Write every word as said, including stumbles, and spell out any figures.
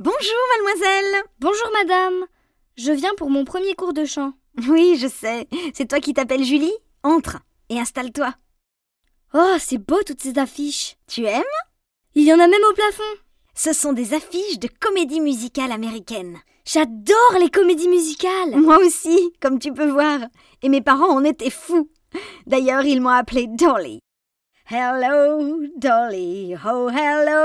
Bonjour, mademoiselle. Bonjour, madame. Je viens pour mon premier cours de chant. Oui, je sais. C'est toi qui t'appelles Julie? Entre et installe-toi. Oh, c'est beau toutes ces affiches. Tu aimes? Il y en a même au plafond. Ce sont des affiches de comédie musicale américaine. J'adore les comédies musicales. Moi aussi, comme tu peux voir. Et mes parents en étaient fous. D'ailleurs, ils m'ont appelée Dolly. Hello, Dolly, oh hello.